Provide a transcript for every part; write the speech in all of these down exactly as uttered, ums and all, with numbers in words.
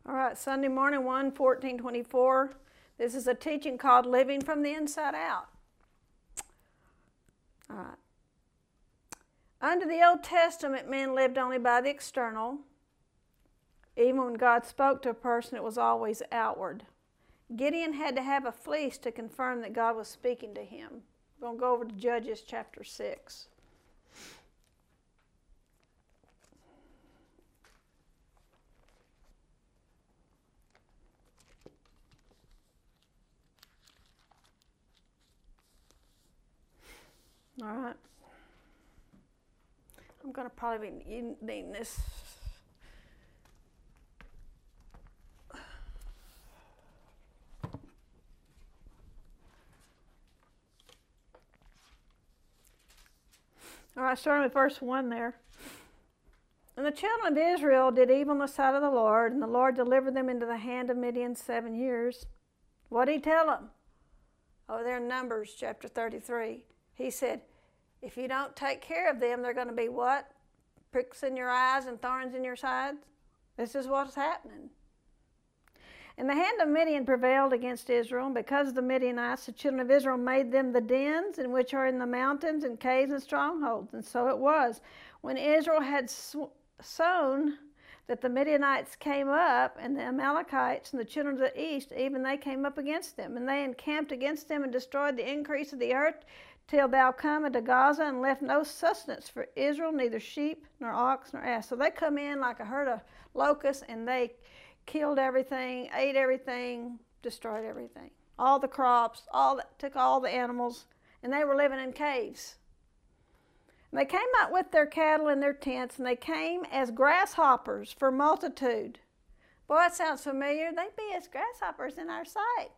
All right, Sunday morning, one fourteen twenty-four. This is a teaching called Living from the Inside Out. All right. Under the Old Testament, men lived only by the external. Even when God spoke to a person, it was always outward. Gideon had to have a fleece to confirm that God was speaking to him. We're going to go over to Judges chapter six. All right. I'm going to probably be needing this. All right, starting with verse one there. And the children of Israel did evil in the sight of the Lord, and the Lord delivered them into the hand of Midian seven years. What did he tell them? Oh, there in Numbers chapter thirty-three. He said, if you don't take care of them, they're going to be what? Pricks in your eyes and thorns in your sides? This is what's happening. And the hand of Midian prevailed against Israel, and because of the Midianites, the children of Israel made them the dens in which are in the mountains and caves and strongholds. And so it was. When Israel had sown that the Midianites came up, and the Amalekites and the children of the east, even they came up against them. And they encamped against them and destroyed the increase of the earth, till thou come into Gaza, and left no sustenance for Israel, neither sheep, nor ox, nor ass. So they come in like a herd of locusts, and they killed everything, ate everything, destroyed everything. All the crops, all the, took all the animals, and they were living in caves. And they came out with their cattle and their tents, and they came as grasshoppers for multitude. Boy, that sounds familiar. They'd be as grasshoppers in our sight.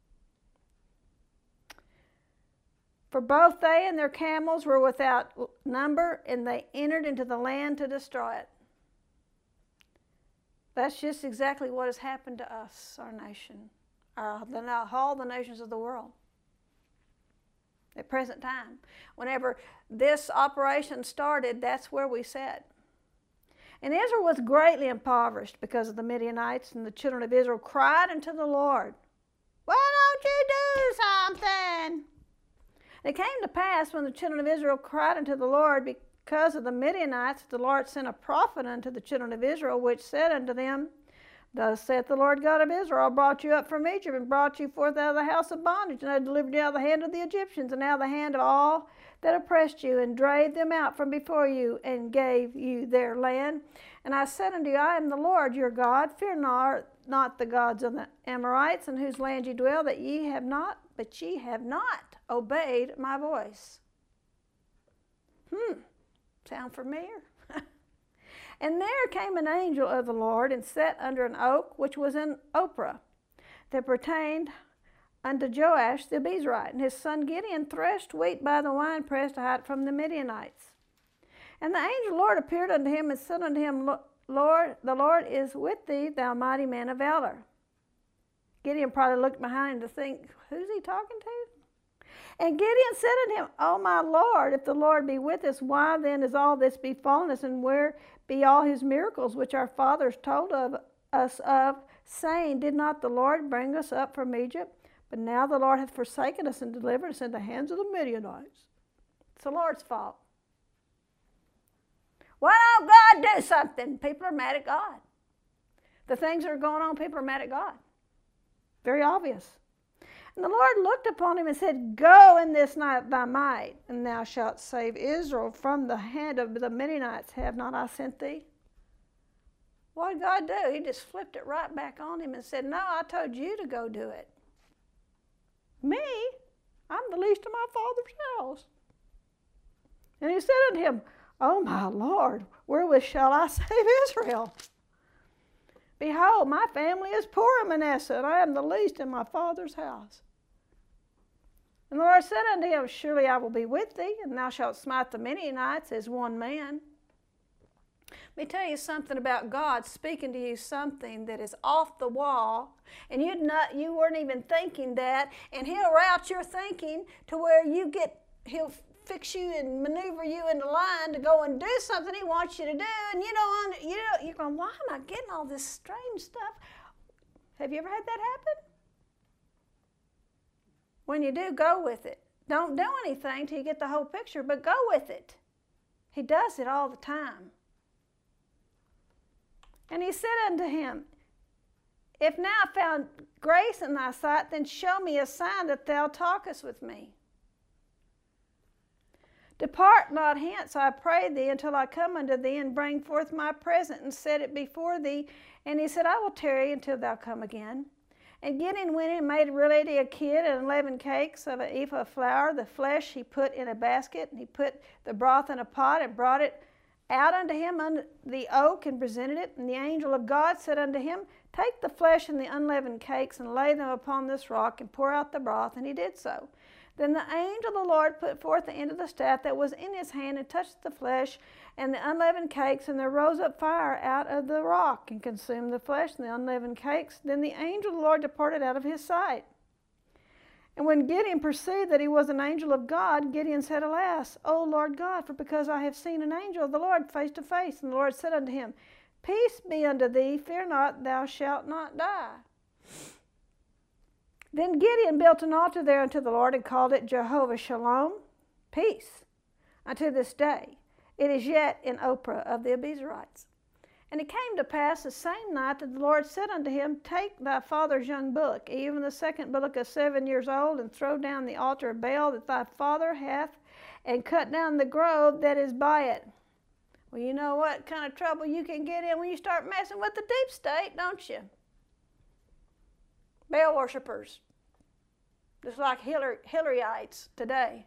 For both they and their camels were without number, and they entered into the land to destroy it. That's just exactly what has happened to us, our nation, our, the, all the nations of the world at present time. Whenever this operation started, that's where we sat. And Israel was greatly impoverished because of the Midianites, and the children of Israel cried unto the Lord, why don't you do something? It came to pass when the children of Israel cried unto the Lord because of the Midianites, the Lord sent a prophet unto the children of Israel, which said unto them, thus saith the Lord God of Israel, I brought you up from Egypt, and brought you forth out of the house of bondage, and I delivered you out of the hand of the Egyptians, and out of the hand of all that oppressed you, and drave them out from before you, and gave you their land. And I said unto you, I am the Lord your God. Fear not, not the gods of the Amorites, in whose land you dwell, that ye have not, but ye have not obeyed my voice. Hmm, sound familiar? And there came an angel of the Lord, and sat under an oak, which was in Ophrah, that pertained unto Joash the Abiezrite. And his son Gideon threshed wheat by the winepress to hide it from the Midianites. And the angel of the Lord appeared unto him, and said unto him, Lord, the Lord is with thee, thou mighty man of valor. Gideon probably looked behind him to think, who's he talking to? And Gideon said unto him, O my Lord, if the Lord be with us, why then is all this befallen us, and where be all his miracles which our fathers told of us of, saying, did not the Lord bring us up from Egypt? But now the Lord hath forsaken us and delivered us into the hands of the Midianites. It's the Lord's fault. Why don't God do something? People are mad at God. The things that are going on, people are mad at God. Very obvious. And the Lord looked upon him and said, go in this night thy might, and thou shalt save Israel from the hand of the Midianites. Have not I sent thee? What did God do? He just flipped it right back on him and said, no, I told you to go do it. Me? I'm the least of my father's house. And he said unto him, O my Lord, wherewith shall I save Israel? Behold, my family is poor in Manasseh, and I am the least in my father's house. And the Lord said unto him, surely I will be with thee, and thou shalt smite the Midianites as one man. Let me tell you something about God speaking to you something that is off the wall, and you'd not, you weren't even thinking that, and he'll route your thinking to where you get, he'll fix you and maneuver you into line to go and do something he wants you to do, and you don't, you know, you're going, why am I getting all this strange stuff? Have you ever had that happen? When you do, go with it. Don't do anything till you get the whole picture, but go with it. He does it all the time. And he said unto him, If now I found grace in thy sight, then show me a sign that thou talkest with me. Depart not hence, I pray thee, until I come unto thee and bring forth my present and set it before thee. And he said, I will tarry until thou come again. And Gideon went in and made ready a kid and eleven cakes of an ephah of flour. The flesh he put in a basket, and he put the broth in a pot and brought it out unto him under the oak and presented it. And the angel of God said unto him, Take the flesh and the unleavened cakes and lay them upon this rock and pour out the broth. And he did so. Then the angel of the Lord put forth the end of the staff that was in his hand and touched the flesh and the unleavened cakes, and there rose up fire out of the rock and consumed the flesh and the unleavened cakes. Then the angel of the Lord departed out of his sight. And when Gideon perceived that he was an angel of God, Gideon said, Alas, O Lord God, for because I have seen an angel of the Lord face to face. And the Lord said unto him, Peace be unto thee, fear not, thou shalt not die. Then Gideon built an altar there unto the Lord and called it Jehovah Shalom, peace, unto this day. It is yet in Ophrah of the Abiezrites. And it came to pass the same night that the Lord said unto him, Take thy father's young bullock, even the second bullock of seven years old, and throw down the altar of Baal that thy father hath, and cut down the grove that is by it. Well, you know what kind of trouble you can get in when you start messing with the deep state, don't you? Baal worshippers, just like Hillary, Hillaryites today.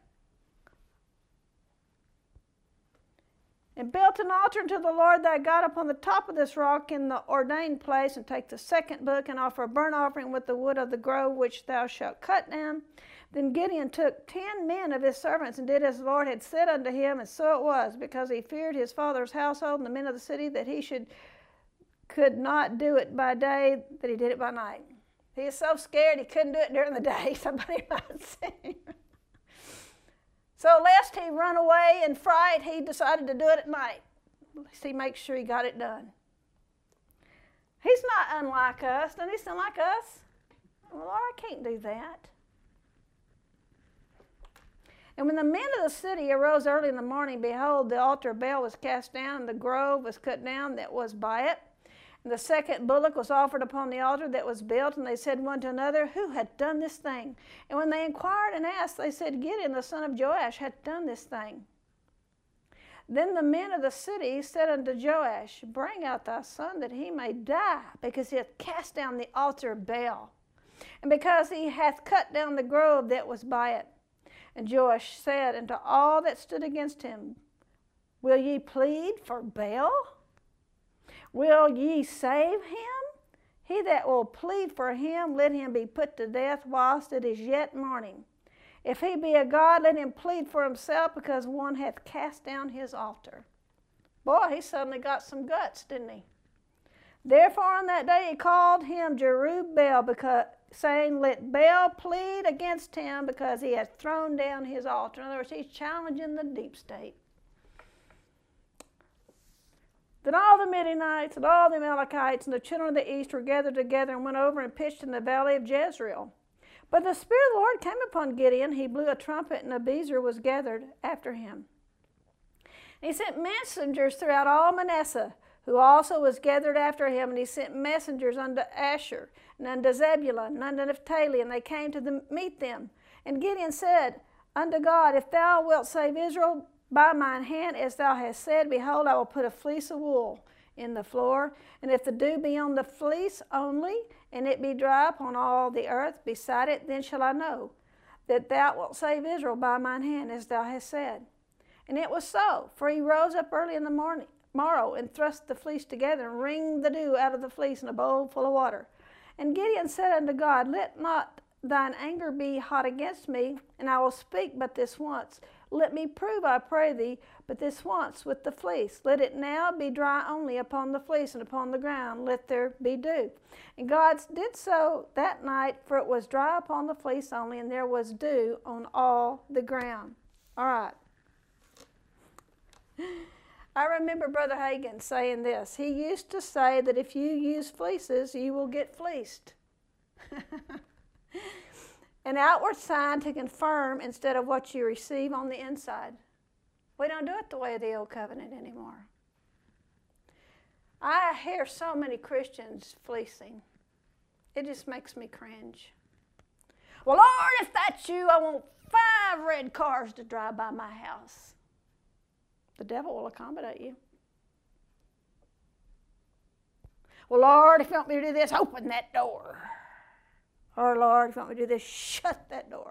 And built an altar unto the Lord thy God upon the top of this rock in the ordained place, and take the second book and offer a burnt offering with the wood of the grove which thou shalt cut down. Then Gideon took ten men of his servants and did as the Lord had said unto him, and so it was, because he feared his father's household and the men of the city, that he should could not do it by day, that he did it by night. He was so scared he couldn't do it during the day. Somebody might say. So lest he run away in fright, he decided to do it at night. He makes sure he got it done. He's not unlike us. Doesn't he sound like us? Well, Lord, I can't do that. And when the men of the city arose early in the morning, behold, the altar of Baal was cast down, and the grove was cut down that was by it. And the second bullock was offered upon the altar that was built, and they said one to another, Who hath done this thing? And when they inquired and asked, they said, Gideon the son of Joash hath done this thing. Then the men of the city said unto Joash, Bring out thy son, that he may die, because he hath cast down the altar of Baal, and because he hath cut down the grove that was by it. And Joash said unto all that stood against him, Will ye plead for Baal? Will ye save him? He that will plead for him, let him be put to death whilst it is yet morning. If he be a god, let him plead for himself, because one hath cast down his altar. Boy, he suddenly got some guts, didn't he? Therefore on that day he called him Jerubbaal, because, saying, Let Baal plead against him, because he hath thrown down his altar. In other words, he's challenging the deep state. Then all the Midianites and all the Amalekites and the children of the east were gathered together and went over and pitched in the valley of Jezreel. But the Spirit of the Lord came upon Gideon. He blew a trumpet, and Abiezer was gathered after him. And he sent messengers throughout all Manasseh, who also was gathered after him. And he sent messengers unto Asher, and unto Zebulun, and unto Naphtali, and they came to the, meet them. And Gideon said unto God, If thou wilt save Israel by mine hand, as thou hast said, behold, I will put a fleece of wool in the floor, and if the dew be on the fleece only, and it be dry upon all the earth beside it, then shall I know that thou wilt save Israel by mine hand, as thou hast said. And it was so, for he rose up early in the morning, morrow, and thrust the fleece together, and wringed the dew out of the fleece in a bowl full of water. And Gideon said unto God, Let not thine anger be hot against me, and I will speak but this once. Let me prove, I pray thee, but this once with the fleece. Let it now be dry only upon the fleece, and upon the ground let there be dew. And God did so that night, for it was dry upon the fleece only, and there was dew on all the ground. All right. I remember Brother Hagin saying this. He used to say that if you use fleeces, you will get fleeced. An outward sign to confirm instead of what you receive on the inside. We don't do it the way of the old covenant anymore. I hear so many Christians fleecing. It just makes me cringe. Well, Lord, if that's you, I want five red cars to drive by my house. The devil will accommodate you. Well, Lord, if you want me to do this, open that door. Or, Lord, if you want me to do this, shut that door.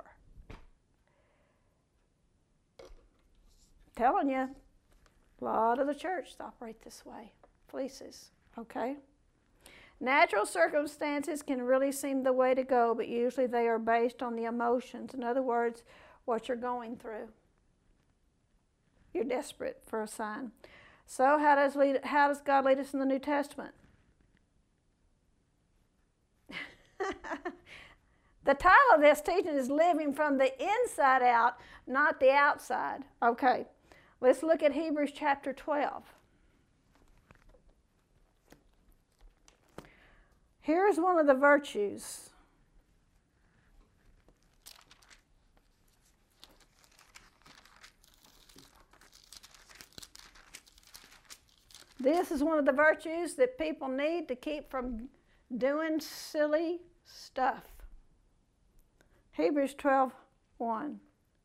I'm telling you, a lot of the church operate this way. Fleeces, okay? Natural circumstances can really seem the way to go, but usually they are based on the emotions. In other words, what you're going through. You're desperate for a sign. So how does, lead, how does God lead us in the New Testament? The title of this teaching is Living from the Inside Out, not the outside. Okay, let's look at Hebrews chapter twelve. Here's one of the virtues. This is one of the virtues that people need to keep from doing silly stuff. Hebrews twelve, one.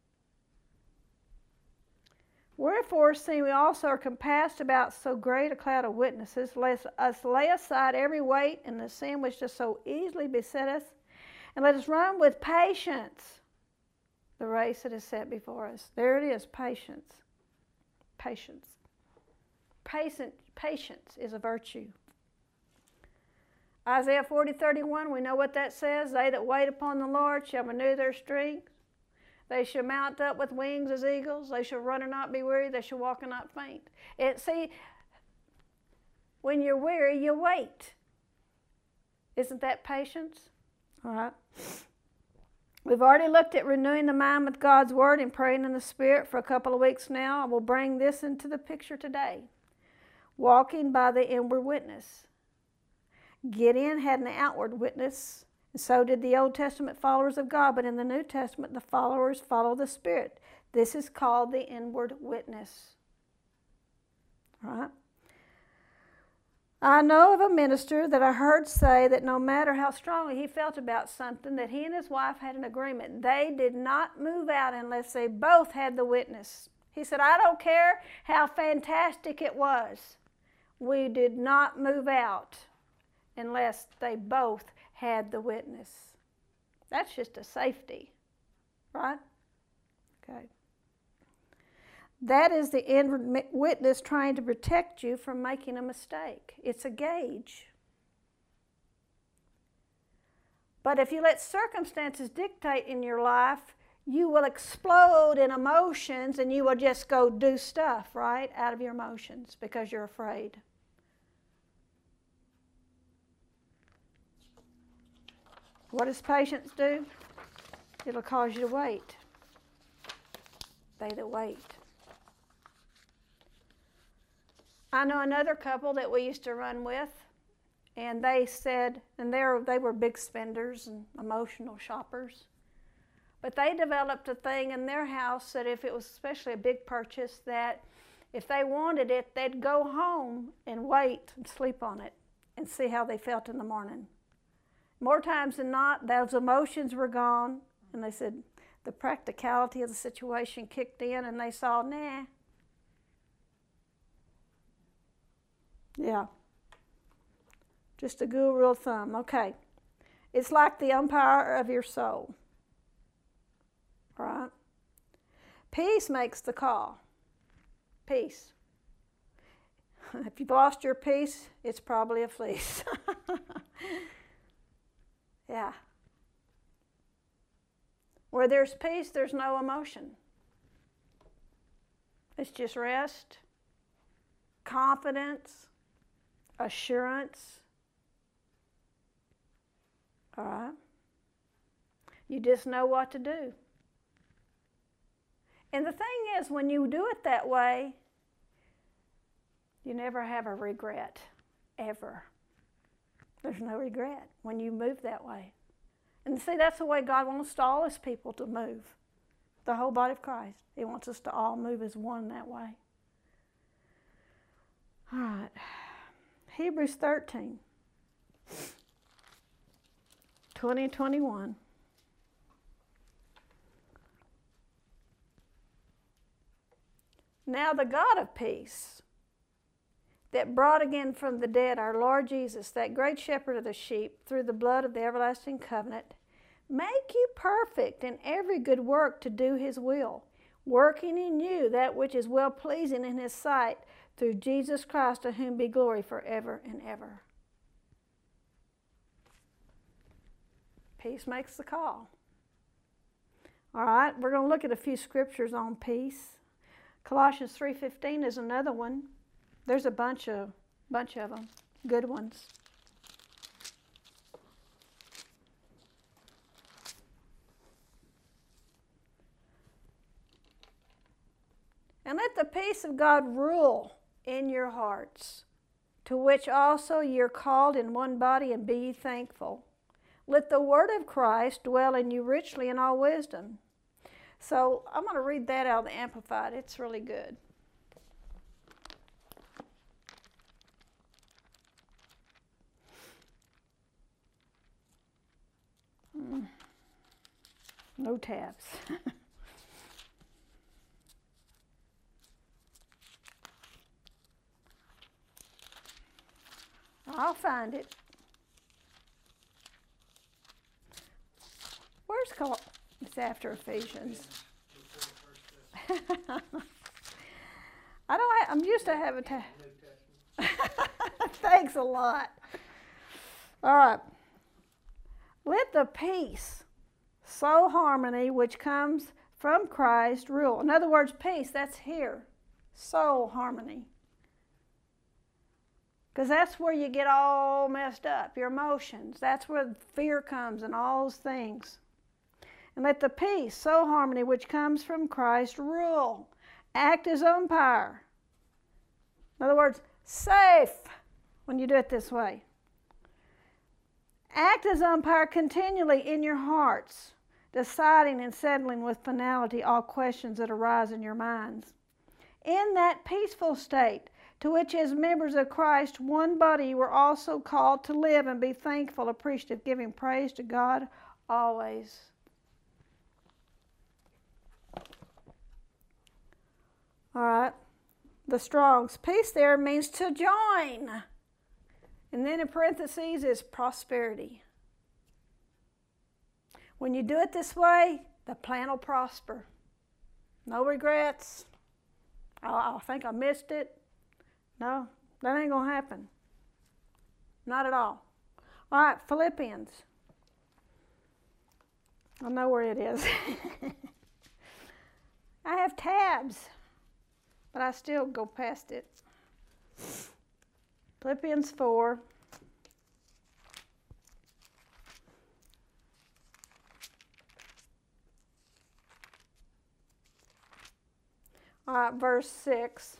Wherefore, seeing we also are compassed about so great a cloud of witnesses, let us lay aside every weight and the sin which does so easily beset us, and let us run with patience the race that is set before us. There it is, patience. Patience. Patient, patience is a virtue. Isaiah forty, thirty-one, we know what that says. They that wait upon the Lord shall renew their strength. They shall mount up with wings as eagles. They shall run and not be weary. They shall walk and not faint. It, see, when you're weary, you wait. Isn't that patience? All right. We've already looked at renewing the mind with God's Word and praying in the Spirit for a couple of weeks now. I will bring this into the picture today. Walking by the inward witness. Gideon had an outward witness, and so did the Old Testament followers of God, but in the New Testament, the followers follow the Spirit. This is called the inward witness. All right? I know of a minister that I heard say that no matter how strongly he felt about something, that he and his wife had an agreement. They did not move out unless they both had the witness. He said, I don't care how fantastic it was. We did not move out unless they both had the witness. That's just a safety, right? Okay. That is the inward witness trying to protect you from making a mistake. It's a gauge. But if you let circumstances dictate in your life, you will explode in emotions and you will just go do stuff, right, out of your emotions because you're afraid. What does patience do? It'll cause you to wait. They that wait. I know another couple that we used to run with, and they said, and they were, they were big spenders and emotional shoppers, but they developed a thing in their house that if it was especially a big purchase, that if they wanted it, they'd go home and wait and sleep on it and see how they felt in the morning. More times than not, those emotions were gone, and they said the practicality of the situation kicked in, and they saw, nah. Yeah. Just a good rule of thumb. Okay. It's like the umpire of your soul. Right? Peace makes the call. Peace. If you've lost your peace, it's probably a fleece. Yeah. Where there's peace, there's no emotion. It's just rest, confidence, assurance. All right? You just know what to do. And the thing is, when you do it that way, you never have a regret, ever. There's no regret when you move that way. And see, that's the way God wants all His people to move. The whole body of Christ. He wants us to all move as one that way. All right. Hebrews thirteen. twenty and twenty-one. Now the God of peace, that brought again from the dead our Lord Jesus, that great shepherd of the sheep, through the blood of the everlasting covenant, make you perfect in every good work to do His will, working in you that which is well-pleasing in His sight, through Jesus Christ, to whom be glory forever and ever. Peace makes the call. All right, we're going to look at a few scriptures on peace. Colossians three fifteen is another one. There's a bunch of bunch of them, good ones. And let the peace of God rule in your hearts, to which also ye are called in one body, and be ye thankful. Let the word of Christ dwell in you richly in all wisdom. So I'm going to read that out of the Amplified. It's really good. Mm. No tabs. I'll find it. Where's Col? It's after Ephesians. I don't. Have, I'm used to having tab. Thanks a lot. All right. Let the peace, soul harmony, which comes from Christ, rule. In other words, peace. That's here. Soul harmony. Because that's where you get all messed up, your emotions. That's where fear comes and all those things. And let the peace, soul harmony, which comes from Christ, rule. Act as umpire. In other words, safe when you do it this way. Act as umpire continually in your hearts, deciding and settling with finality all questions that arise in your minds. In that peaceful state, to which as members of Christ, one body, you were also called to live and be thankful, appreciative, giving praise to God always. All right. The Strong's peace there means to join. And then in parentheses is prosperity. When you do it this way, the plan will prosper. No regrets. Oh, I think I missed it. No, that ain't going to happen. Not at all. All right, Philippians. I know where it is. I have tabs, but I still go past it. Philippians four. All right, verse six.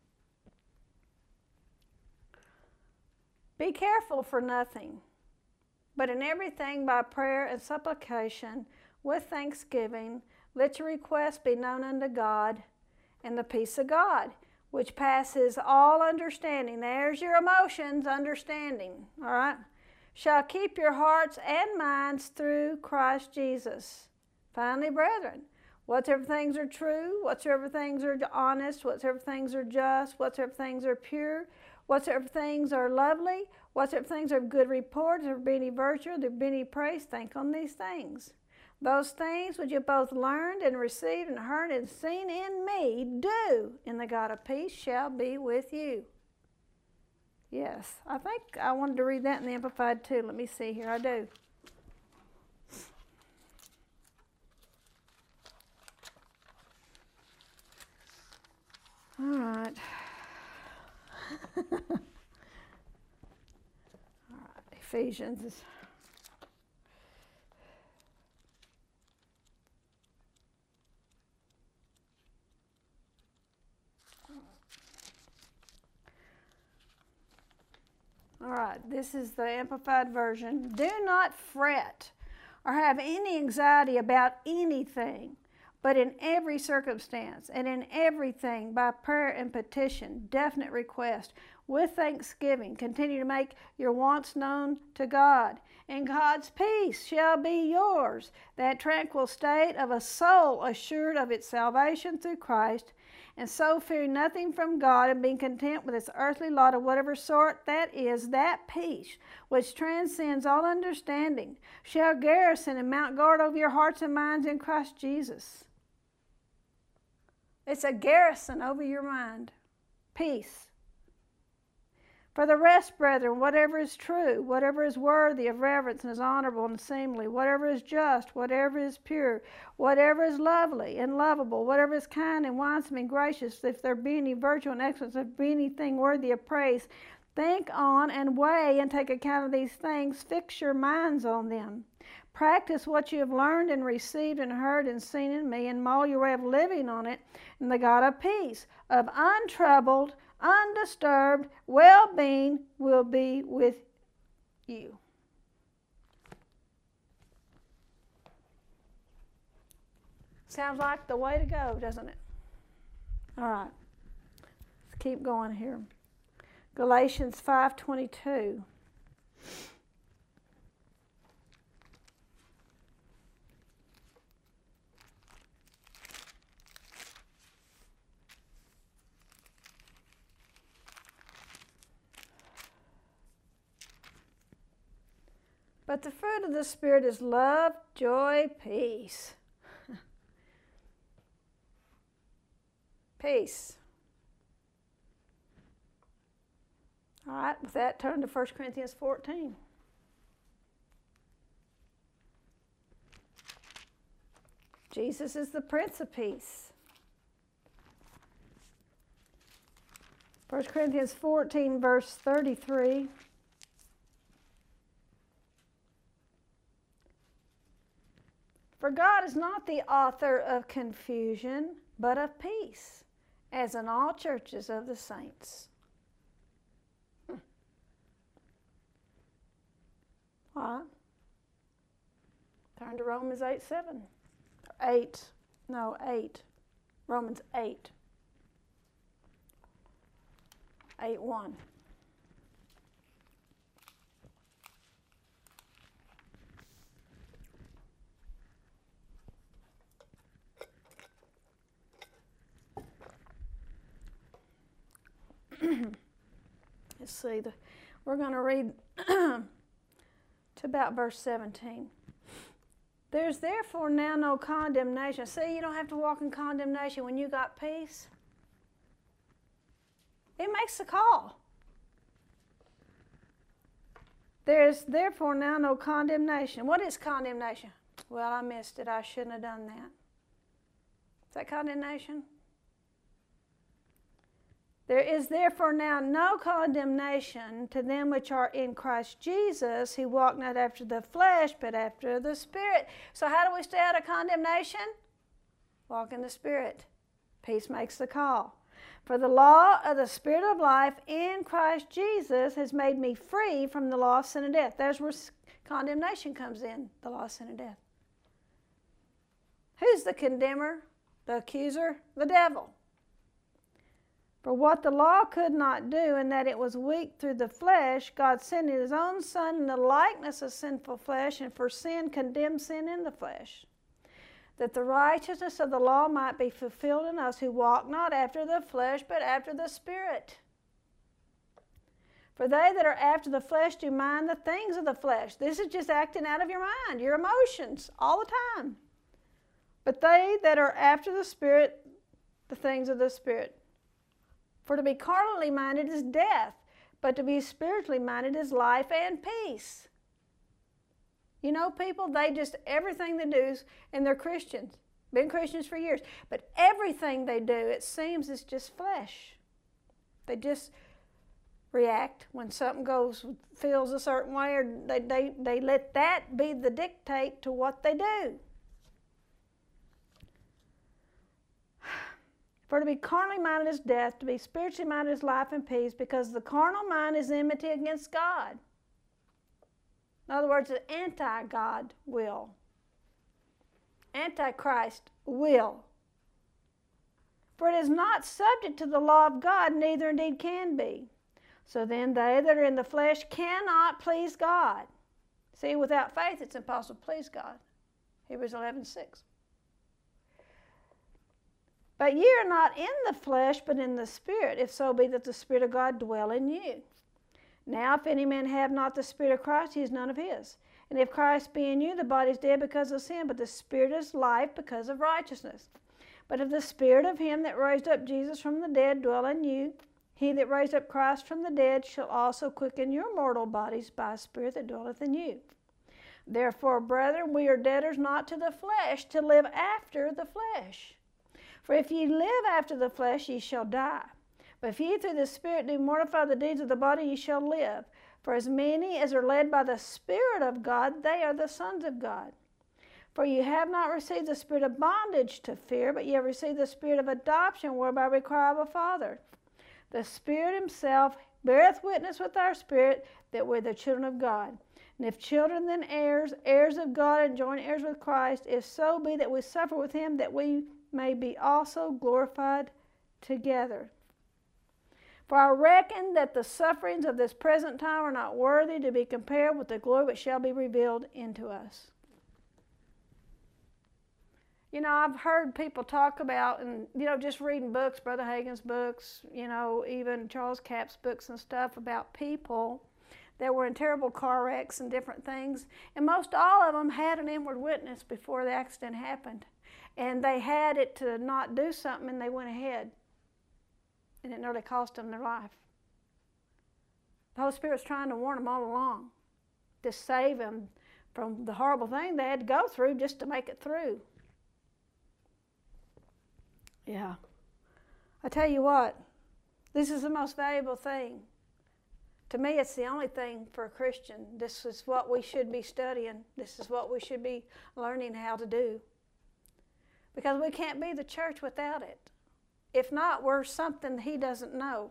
Be careful for nothing, but in everything by prayer and supplication with thanksgiving, let your requests be known unto God, and the peace of God, which passes all understanding. There's your emotions, understanding, all right? Shall keep your hearts and minds through Christ Jesus. Finally, brethren, whatsoever things are true, whatsoever things are honest, whatsoever things are just, whatsoever things are pure, whatsoever things are lovely, whatsoever things are of good report, if there be any virtue, if there be any praise, think on these things. Those things which you both learned and received and heard and seen in me, do, and the God of peace shall be with you. Yes, I think I wanted to read that in the Amplified too. Let me see here. I do. All right. All right, Ephesians is. All right, this is the Amplified Version. Do not fret or have any anxiety about anything, but in every circumstance and in everything by prayer and petition, definite request, with thanksgiving, continue to make your wants known to God. And God's peace shall be yours, that tranquil state of a soul assured of its salvation through Christ, and so fearing nothing from God, and being content with its earthly lot of whatever sort that is, that peace which transcends all understanding shall garrison and mount guard over your hearts and minds in Christ Jesus. It's a garrison over your mind. Peace. For the rest, brethren, whatever is true, whatever is worthy of reverence and is honorable and seemly, whatever is just, whatever is pure, whatever is lovely and lovable, whatever is kind and winsome and gracious, if there be any virtue and excellence, if there be anything worthy of praise, think on and weigh and take account of these things. Fix your minds on them. Practice what you have learned and received and heard and seen in me, and model your way of living on it, and the God of peace, of untroubled, undisturbed well-being will be with you. Sounds like the way to go, doesn't it? All right. Let's keep going here. Galatians five twenty-two. But the fruit of the Spirit is love, joy, peace. Peace. All right, with that, turn to First Corinthians fourteen. Jesus is the Prince of Peace. First Corinthians fourteen, verse thirty-three. For God is not the author of confusion, but of peace, as in all churches of the saints. Hmm. All right. Turn to Romans eight seven. eight. No, eight. Romans eight. eight one. Let's see, the, we're going to read to about verse seventeen. There's therefore now no condemnation. See, you don't have to walk in condemnation when you got peace. It makes the call. There's therefore now no condemnation. What is condemnation? Well, I missed it. I shouldn't have done that. Is that condemnation? There is therefore now no condemnation to them which are in Christ Jesus, who walk not after the flesh, but after the Spirit. So how do we stay out of condemnation? Walk in the Spirit. Peace makes the call. For the law of the Spirit of life in Christ Jesus has made me free from the law of sin and death. There's where condemnation comes in, the law of sin and death. Who's the condemner, the accuser? The devil. For what the law could not do, in that it was weak through the flesh, God sent his own Son in the likeness of sinful flesh, and for sin condemned sin in the flesh, that the righteousness of the law might be fulfilled in us who walk not after the flesh, but after the Spirit. For they that are after the flesh do mind the things of the flesh. This is just acting out of your mind, your emotions, all the time. But they that are after the Spirit, the things of the Spirit. For to be carnally minded is death, but to be spiritually minded is life and peace. You know, people, they just, everything they do, is, and they're Christians, been Christians for years, but everything they do, it seems, is just flesh. They just react when something goes, feels a certain way, or they, they, they let that be the dictate to what they do. For to be carnally minded is death, to be spiritually minded is life and peace, because the carnal mind is enmity against God. In other words, an anti-God will. Antichrist will. For it is not subject to the law of God, neither indeed can be. So then they that are in the flesh cannot please God. See, without faith it's impossible to please God. Hebrews eleven six. But ye are not in the flesh, but in the Spirit, if so be that the Spirit of God dwell in you. Now if any man have not the Spirit of Christ, he is none of his. And if Christ be in you, the body is dead because of sin, but the Spirit is life because of righteousness. But if the Spirit of him that raised up Jesus from the dead dwell in you, he that raised up Christ from the dead shall also quicken your mortal bodies by a Spirit that dwelleth in you. Therefore, brethren, we are debtors not to the flesh, to live after the flesh. For if ye live after the flesh, ye shall die. But if ye through the Spirit do mortify the deeds of the body, ye shall live. For as many as are led by the Spirit of God, they are the sons of God. For ye have not received the spirit of bondage to fear, but ye have received the Spirit of adoption, whereby we cry, Abba, Father. The Spirit himself beareth witness with our spirit that we're the children of God. And if children, then heirs, heirs of God, and joint heirs with Christ, if so be that we suffer with him, that we may be also glorified together. For I reckon that the sufferings of this present time are not worthy to be compared with the glory which shall be revealed into us. You know, I've heard people talk about, and, you know, just reading books, Brother Hagin's books, you know, even Charles Capp's books and stuff about people that were in terrible car wrecks and different things. And most all of them had an inward witness before the accident happened. And they had it to not do something, and they went ahead. And it nearly cost them their life. The Holy Spirit's trying to warn them all along to save them from the horrible thing they had to go through just to make it through. Yeah. I tell you what, this is the most valuable thing. To me, it's the only thing for a Christian. This is what we should be studying. This is what we should be learning how to do. Because we can't be the church without it. If not, we're something he doesn't know.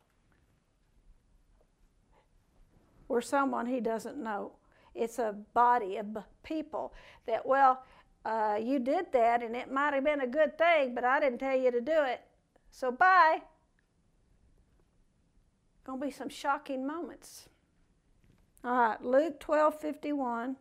We're someone he doesn't know. It's a body of people that, well, uh, you did that and it might have been a good thing, but I didn't tell you to do it. So bye. Gonna be some shocking moments. All right, Luke twelve fifty-one.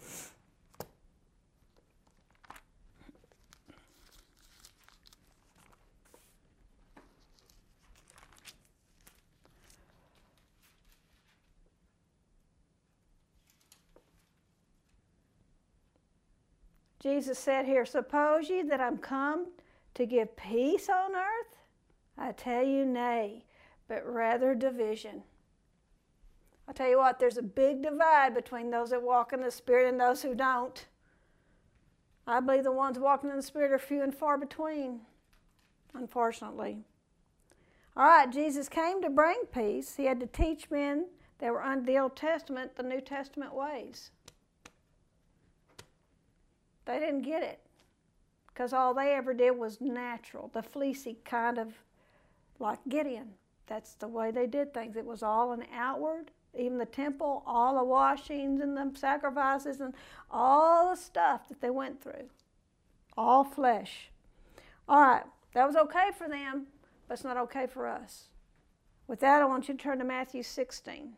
Jesus said here, suppose ye that I'm come to give peace on earth? I tell you, nay, but rather division. I tell you what, there's a big divide between those that walk in the Spirit and those who don't. I believe the ones walking in the Spirit are few and far between, unfortunately. All right, Jesus came to bring peace. He had to teach men that were under the Old Testament the New Testament ways. They didn't get it because all they ever did was natural, the fleecy kind of like Gideon. That's the way they did things. It was all an outward, even the temple, all the washings and the sacrifices and all the stuff that they went through. All flesh. All right, that was okay for them, but it's not okay for us. With that, I want you to turn to Matthew sixteen.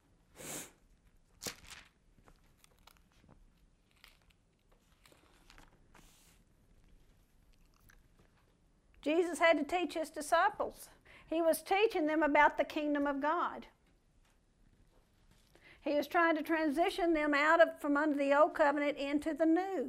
Jesus had to teach his disciples. He was teaching them about the kingdom of God. He was trying to transition them out of from under the old covenant into the new.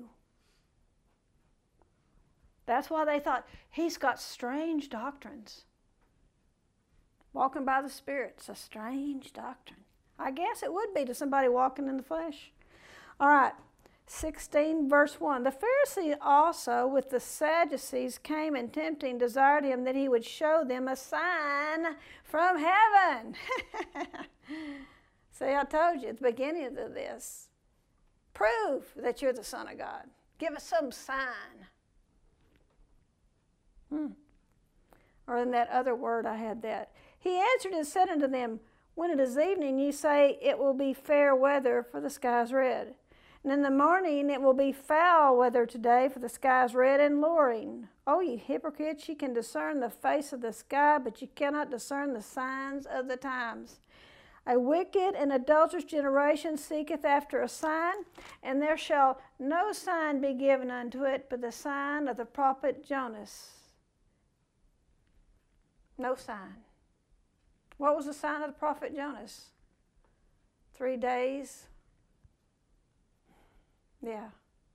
That's why they thought, he's got strange doctrines. Walking by the Spirit, it's a strange doctrine. I guess it would be to somebody walking in the flesh. All right. sixteen verse one. The Pharisees also with the Sadducees came and tempting desired him that he would show them a sign from heaven. See, I told you at the beginning of this. Prove that you're the Son of God. Give us some sign. Hmm. Or in that other word I had that. He answered and said unto them, When it is evening, you say, it will be fair weather, for the sky is red. And in the morning, it will be foul weather today, for the sky is red and lowering. Oh, you hypocrites, you can discern the face of the sky, but you cannot discern the signs of the times. A wicked and adulterous generation seeketh after a sign, and there shall no sign be given unto it but the sign of the prophet Jonas. No sign. What was the sign of the prophet Jonas? Three days. Yeah.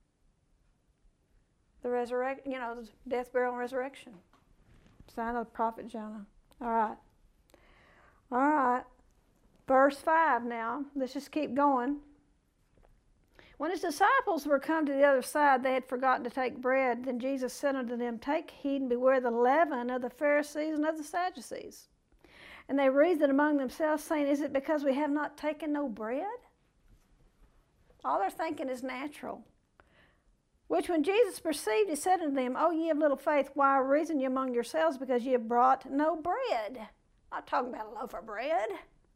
The resurrection, you know, the death, burial, and resurrection. Sign of the prophet Jonah. All right. All right. Verse five now. Let's just keep going. When his disciples were come to the other side, they had forgotten to take bread. Then Jesus said unto them, take heed and beware the leaven of the Pharisees and of the Sadducees. And they reasoned among themselves, saying, is it because we have not taken no bread? All they're thinking is natural. Which when Jesus perceived, he said unto them, O ye of little faith, why reason ye among yourselves, because ye have brought no bread? I'm not talking about a loaf of bread.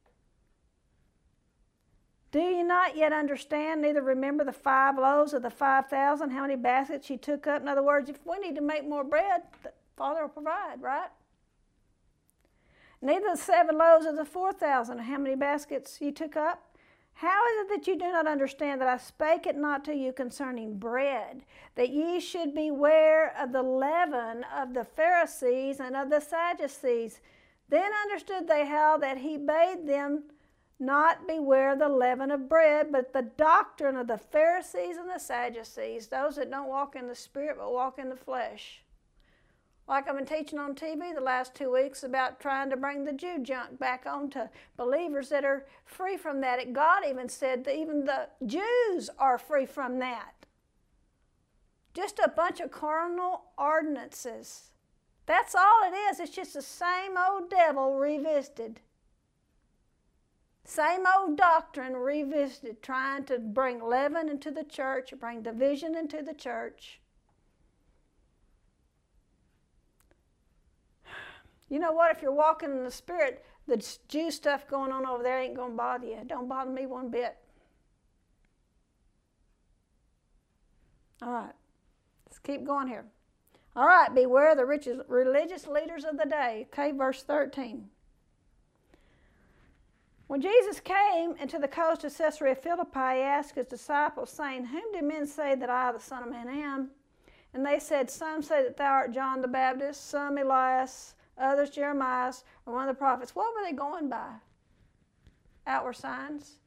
Do ye not yet understand, neither remember the five loaves of the five thousand, how many baskets ye took up? In other words, if we need to make more bread, the Father will provide, right? Neither the seven loaves of the four thousand, how many baskets ye took up? How is it that you do not understand that I spake it not to you concerning bread, that ye should beware of the leaven of the Pharisees and of the Sadducees? Then understood they how that he bade them not beware the leaven of bread, but the doctrine of the Pharisees and the Sadducees, those that don't walk in the Spirit but walk in the flesh. Like I've been teaching on T V the last two weeks about trying to bring the Jew junk back on to believers that are free from that. God even said that even the Jews are free from that. Just a bunch of carnal ordinances. That's all it is. It's just the same old devil revisited. Same old doctrine revisited, trying to bring leaven into the church, bring division into the church. You know what? If you're walking in the Spirit, the Jew stuff going on over there ain't going to bother you. It don't bother me one bit. All right. Let's keep going here. All right. Beware the riches, religious leaders of the day. Okay, verse thirteen. When Jesus came into the coast of Caesarea Philippi, he asked his disciples, saying, whom do men say that I, the Son of Man, am? And they said, some say that thou art John the Baptist, some Elias, others Jeremiah, or one of the prophets. What were they going by? Outward signs.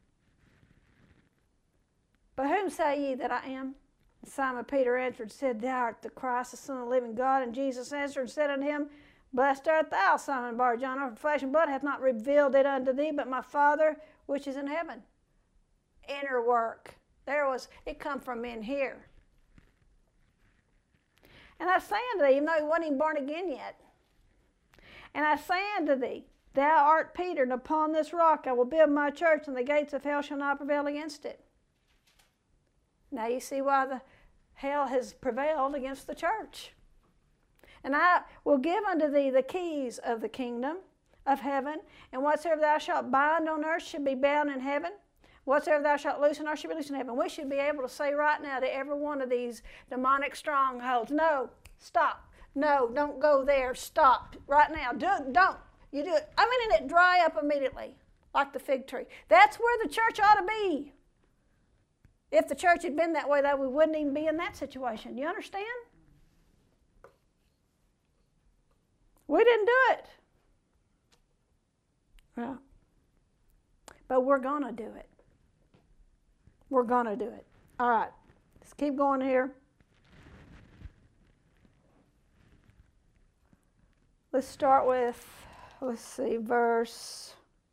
But whom say ye that I am? And Simon Peter answered and said, thou art the Christ, the Son of the living God. And Jesus answered and said unto him, blessed art thou, Simon Bar-Jonah, for flesh and blood hath not revealed it unto thee, but my Father which is in heaven. Inner work. There was, it come from in here. And I say unto thee, even though he wasn't even born again yet, and I say unto thee, thou art Peter, and upon this rock I will build my church, and the gates of hell shall not prevail against it. Now you see why the hell has prevailed against the church. And I will give unto thee the keys of the kingdom of heaven, and whatsoever thou shalt bind on earth shall be bound in heaven. Whatsoever thou shalt loose on earth shall be loosed in heaven. We should be able to say right now to every one of these demonic strongholds, no, stop. No, don't go there. Stop right now. Do it. Don't. You do it. I mean, and it dry up immediately, like the fig tree. That's where the church ought to be. If the church had been that way, that we wouldn't even be in that situation. You understand? We didn't do it. Well, but we're going to do it. We're going to do it. All right. Let's keep going here. Let's start with, let's see, verse,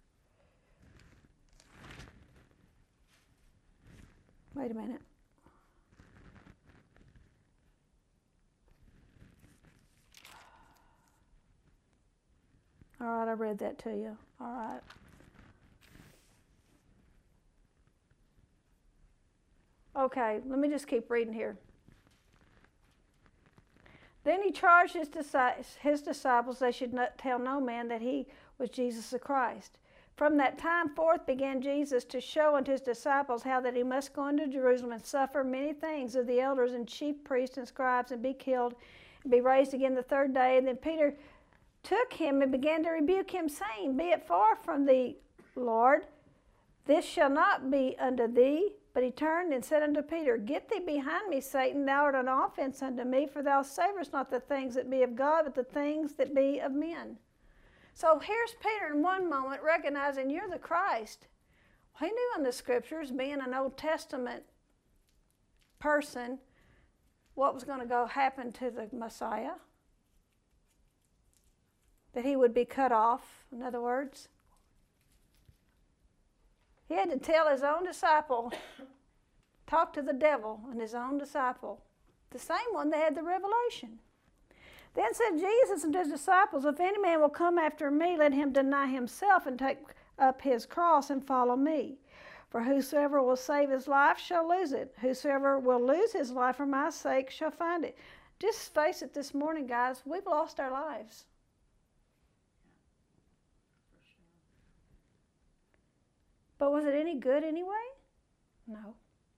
wait a minute. All right, I read that to you. All right. Okay, let me just keep reading here. Then he charged his disciples they should not tell no man that he was Jesus the Christ. From that time forth began Jesus to show unto his disciples how that he must go into Jerusalem and suffer many things of the elders and chief priests and scribes, and be killed, and be raised again the third day. And then Peter took him and began to rebuke him, saying, Be it far from thee, Lord, this shall not be unto thee. But he turned and said unto Peter, Get thee behind me, Satan, thou art an offense unto me, for thou savourest not the things that be of God, but the things that be of men. So here's Peter in one moment recognizing you're the Christ. He knew in the scriptures, being an Old Testament person, what was going to go happen to the Messiah. That he would be cut off, in other words. He had to tell his own disciple, talk to the devil and his own disciple, the same one that had the revelation. Then said Jesus unto his disciples, If any man will come after me, let him deny himself and take up his cross and follow me. For whosoever will save his life shall lose it. Whosoever will lose his life for my sake shall find it. Just face it this morning, guys, we've lost our lives. But was it any good anyway? No.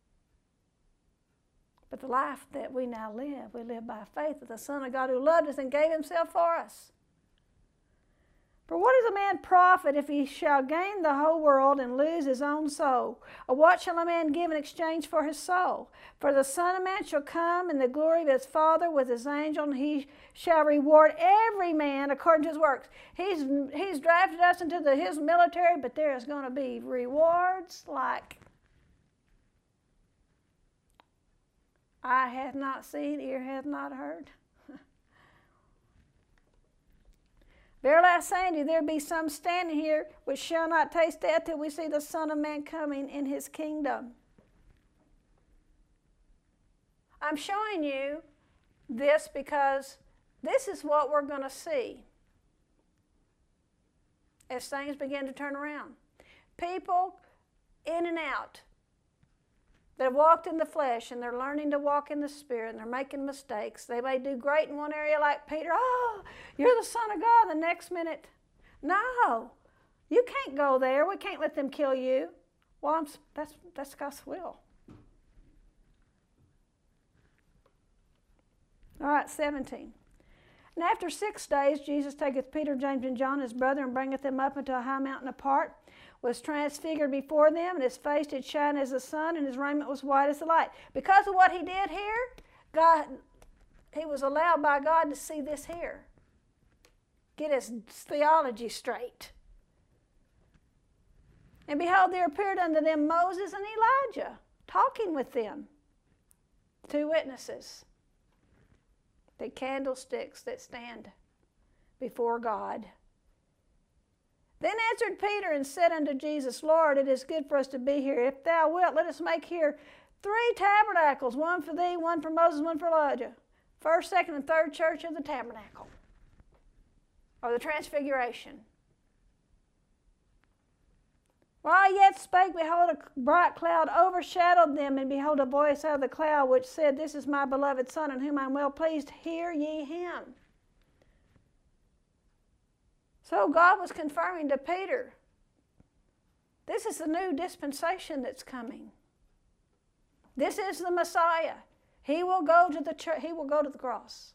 But the life that we now live, we live by faith of the Son of God who loved us and gave himself for us. For what is a man profit if he shall gain the whole world and lose his own soul? Or what shall a man give in exchange for his soul? For the Son of Man shall come in the glory of his Father with his angels, and he shall reward every man according to his works. He's, he's drafted us into the, his military, but there is going to be rewards like eye hath not seen, ear hath not heard. Verily I say unto you, there be some standing here which shall not taste death till we see the Son of Man coming in his kingdom. I'm showing you this because this is what we're going to see as things begin to turn around. People in and out that have walked in the flesh and they're learning to walk in the Spirit and they're making mistakes. They may do great in one area like Peter. Oh, you're the Son of God. The next minute, no, you can't go there. We can't let them kill you. Well, I'm, that's, that's God's will. All right, seventeen. And after six days, Jesus taketh Peter, James, and John, his brother, and bringeth them up into a high mountain apart, was transfigured before them, and his face did shine as the sun, and his raiment was white as the light. Because of what he did here, God, he was allowed by God to see this here. Get his theology straight. And behold, there appeared unto them Moses and Elijah, talking with them. Two witnesses. The candlesticks that stand before God. Then answered Peter and said unto Jesus, Lord, it is good for us to be here. If thou wilt, let us make here three tabernacles, one for thee, one for Moses, one for Elijah. First, second, and third church of the tabernacle, or the transfiguration. While I yet spake, behold, a bright cloud overshadowed them, and behold, a voice out of the cloud which said, This is my beloved Son, in whom I am well pleased. Hear ye him. So God was confirming to Peter, this is the new dispensation that's coming. This is the Messiah. He will go to the church, he will go to the cross.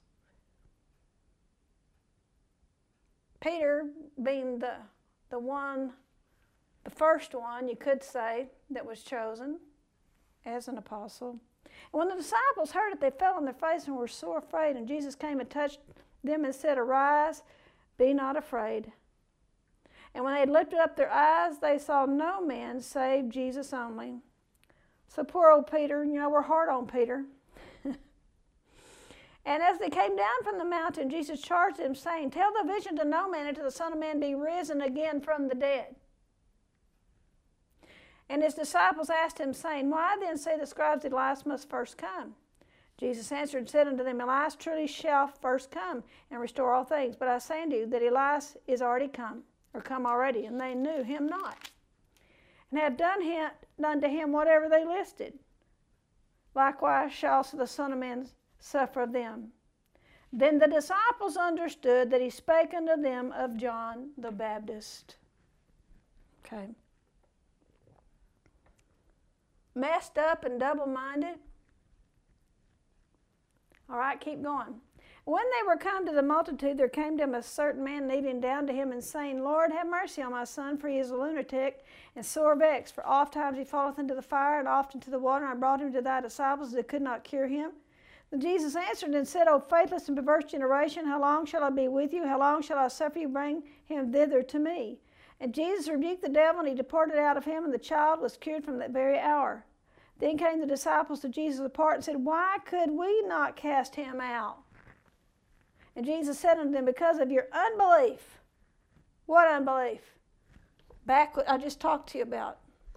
Peter being the, the one, the first one, you could say, that was chosen as an apostle. And when the disciples heard it, they fell on their face and were sore afraid. And Jesus came and touched them and said, Arise, be not afraid. And when they had lifted up their eyes, they saw no man save Jesus only. So poor old Peter, you know, we're hard on Peter. And as they came down from the mountain, Jesus charged them, saying, Tell the vision to no man until the Son of Man be risen again from the dead. And his disciples asked him, saying, Why then say the scribes that Elias must first come? Jesus answered and said unto them, Elias truly shall first come and restore all things. But I say unto you that Elias is already come, or come already, and they knew him not, and have done, him, done to him whatever they listed. Likewise shall also the Son of Man suffer of them. Then the disciples understood that he spake unto them of John the Baptist. Okay. Messed up and double-minded. All right, keep going. When they were come to the multitude, there came to him a certain man, kneeling down to him and saying, Lord, have mercy on my son, for he is a lunatic and sore vexed. For oft times he falleth into the fire, and oft into the water. And I brought him to thy disciples, that could not cure him. Then Jesus answered and said, O faithless and perverse generation, how long shall I be with you? How long shall I suffer you? Bring him thither to me. And Jesus rebuked the devil, and he departed out of him, and the child was cured from that very hour. Then came the disciples to Jesus apart and said, Why could we not cast him out? And Jesus said unto them, Because of your unbelief. What unbelief? Back what I just talked to you about.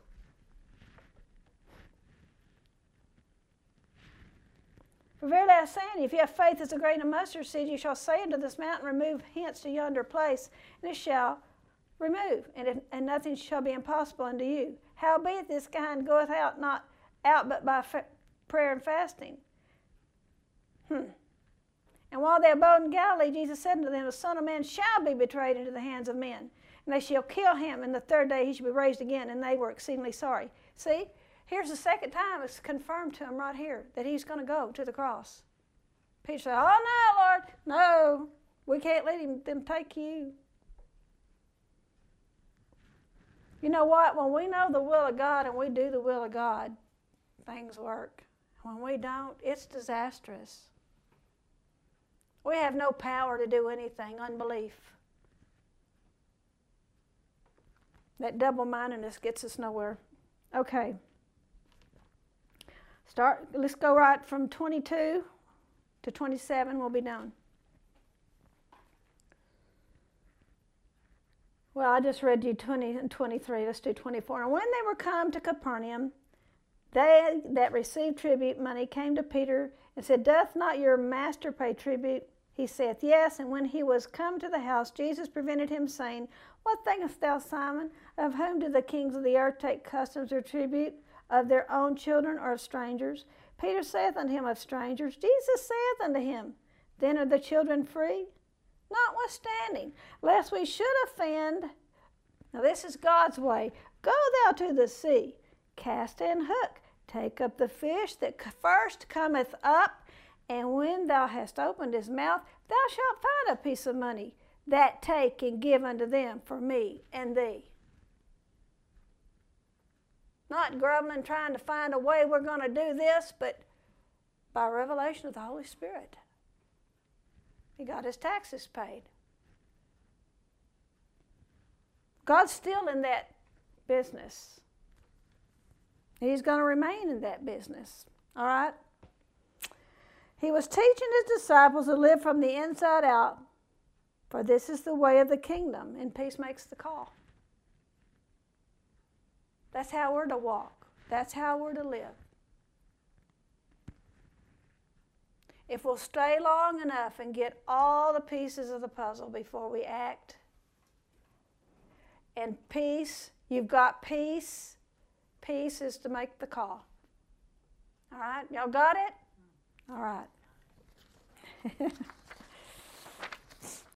For verily I say unto you, if you have faith as a grain of mustard seed, you shall say unto this mountain, Remove hence to yonder place, and it shall remove, and, if, and nothing shall be impossible unto you. Howbeit this kind goeth out not out but by fa- prayer and fasting. Hmm. And while they abode in Galilee, Jesus said unto them, The Son of Man shall be betrayed into the hands of men, and they shall kill him, and the third day he shall be raised again. And they were exceedingly sorry. See, here's the second time it's confirmed to him right here that he's going to go to the cross. Peter said, Oh no, Lord, no, we can't let him them take you. You know what? When we know the will of God and we do the will of God, things work. When we don't, it's disastrous. We have no power to do anything, unbelief. That double-mindedness gets us nowhere. Okay. Start. Let's go right from twenty-two to twenty-seven. We'll be done. Well, I just read you twenty and twenty-three. Let's do twenty-four. And when they were come to Capernaum, they that received tribute money came to Peter and said, Doth not your master pay tribute? He saith, Yes. And when he was come to the house, Jesus prevented him, saying, What thinkest thou, Simon? Of whom do the kings of the earth take customs or tribute? Of their own children or of strangers? Peter saith unto him, Of strangers. Jesus saith unto him, Then are the children free? Notwithstanding, lest we should offend, now this is God's way, go thou to the sea, cast and hook, take up the fish that first cometh up, and when thou hast opened his mouth, thou shalt find a piece of money, that take and give unto them for me and thee. Not grumbling, trying to find a way we're going to do this, but by revelation of the Holy Spirit. He got his taxes paid. God's still in that business. He's going to remain in that business. All right? He was teaching his disciples to live from the inside out, for this is the way of the kingdom, and peace makes the call. That's how we're to walk. That's how we're to live. If we'll stay long enough and get all the pieces of the puzzle before we act, and peace, you've got peace, peace is to make the call. All right? Y'all got it? All right.